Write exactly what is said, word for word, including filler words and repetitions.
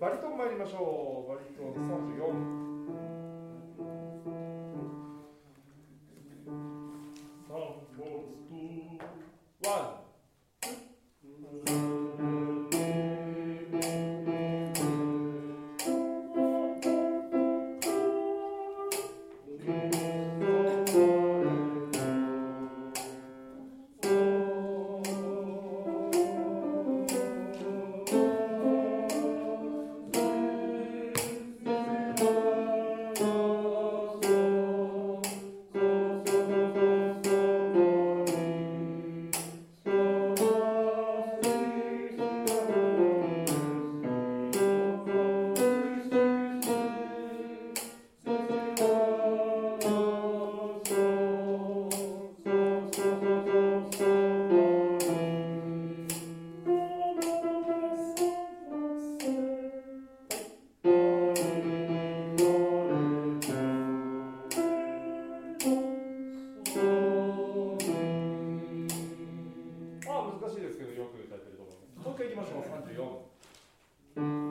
バリトン参りましょう。バリトンさんじゅうよん。ワン。難しいですけどよく歌ってると思います。もう一回いきましょう。さんじゅうよん。